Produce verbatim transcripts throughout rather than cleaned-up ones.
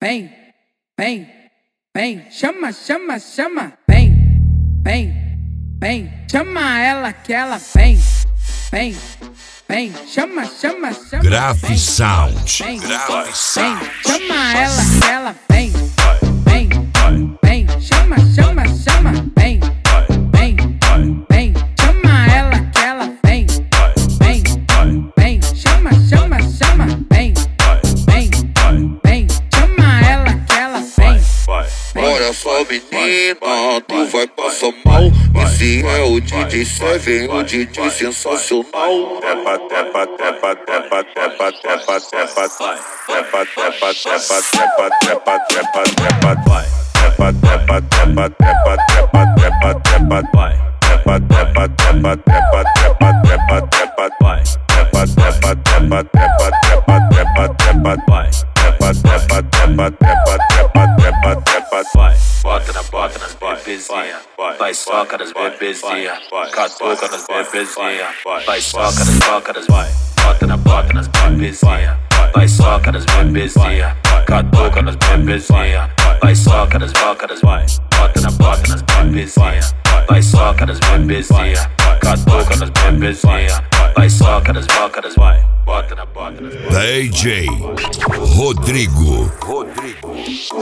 vem, vem, vem, chama, chama, chama, vem, vem, vem, chama ela que ela vem, vem, vem, chama, chama, chama. Grave Sound, vem, Grave Sound. Vem, chama ela que ela vem, vem, vem, chama, chama, chama, vem, vem, vem, chama ela que ela vem, vem, vem, chama, chama, chama, vem, vem, vem, chama ela que ela vem. Olha só, menina, tu vai passar mal. Esse é o D J Seven, o D J sensacional. Tepa, tepa, tepa, tepa, tepa, tepa, tepa, vai. Tepa, tepa, tepa, tepa, tepa, tepa, tepa, vai. Tepa, tepa, tepa, tepa, tepa, tepa, tepa, vai. Tepa, tepa, tepa, tepa, tepa, tepa, tepa, vai. Tepa, tepa, tepa, tepa, tepa, tepa, tepa, vai. Tepa, tepa, tepa, tepa, tepa, tepa, tepa, vai. Bota na bota nas bebezinha, vai soca nas bebezinha, catuca nas bebezinha, vai soca nas soca nas vai. Bota na bota nas bebezinha, vai soca nas bebezinha, catuca nas bebezinha, vai soca nas boca nas vai. Bota na bota nas bebezinha, vai soca nas bebezinha, catuca nas bebezinha, vai soca nas boca nas vai. Bota na bota nas D J Rodrigo. Rodrigo.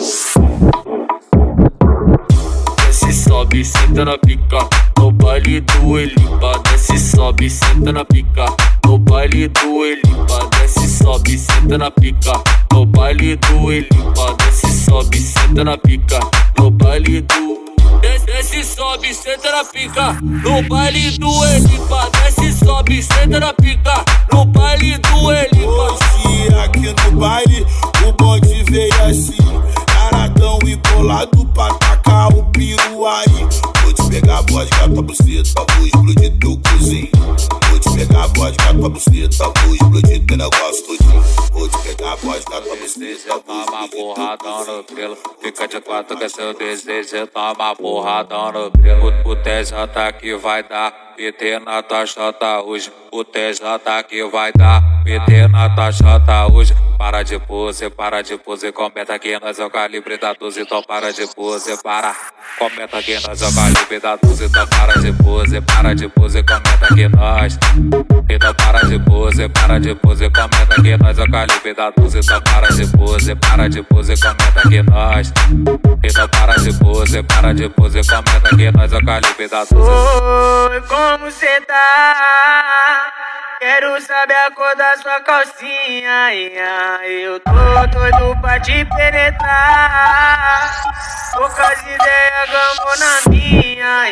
Desce, sobe, senta na pica, no baile do Elipa. Desce, sobe, senta na pica, no baile do Elipa. Desce, sobe, senta na pica, no baile do Elipa. Desce, sobe, senta na pica, no baile do Desce, desce, sobe, senta na pica, no baile do Elipa. Desce, sobe, senta na pica, no baile do Elipa. Hoje aqui no baile, o bonde veio assim, caradão e bolado pra tacar o piru aí. Vou te pegar a vodka, tua buceta, vou explodir teu cozinho. Vou te pegar a vodka, tua buceta, vou explodir teu negócio todinho. Vou te pegar a vodka, tua buceta, vou toma explodir porradão no grilo, fica de quatro que é seu desejo, toma porradão no grilo. O, o T J que vai dar P T na tua chota hoje. O T J que vai dar P T na tua chota hoje. Para de pose, para de pose, comenta que nós é o calibre da doze, então para de pose, para. Comenta que nós é o calibre da doze, então para de pose, para de pose, comenta que nós. Então para de pose, para de pose, comenta que nós é o calibre da doze, então para de pose, para de pose, comenta que nós. Então para de pose, para de pose, comenta que nós é o calibre da doze. Oi, como cê tá? Quero saber a cor da sua calcinha. Eu tô doido pra te penetrar. Poucas ideias, gambo na minha.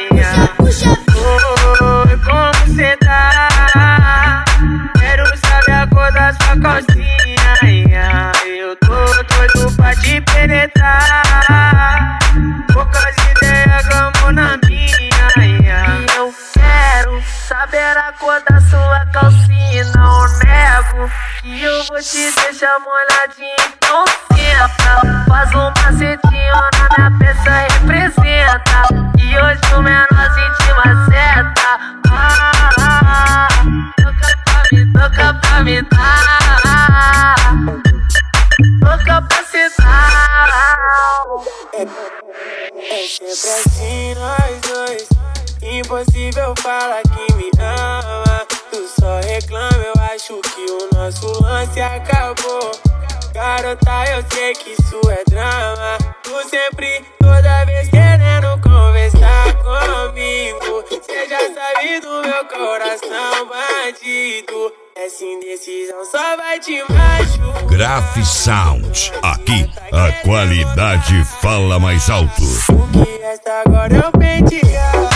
Oi, como cê tá? Quero saber a cor da sua calcinha. Eu tô doido pra te penetrar. Poucas ideias, gambo na minha. Eu quero saber a cor da sua calcinha, não nego que eu vou te deixar molhadinho, então senta. Faz um macetinho na minha peça, representa. E hoje o menorzinho te maceta. Ah, ah, ah, toca pra mim, toca pra me dar, toca pra sentar. É sempre assim nós dois, impossível falar que me ama. Tu só reclama, eu acho que o nosso lance acabou. Garota, eu sei que isso é drama. Tu sempre, toda vez querendo conversar comigo. Cê já sabe do meu coração bandido. Essa indecisão só vai te machucar. Grave Sound, aqui a qualidade fala mais alto. O que resta agora é o penteado.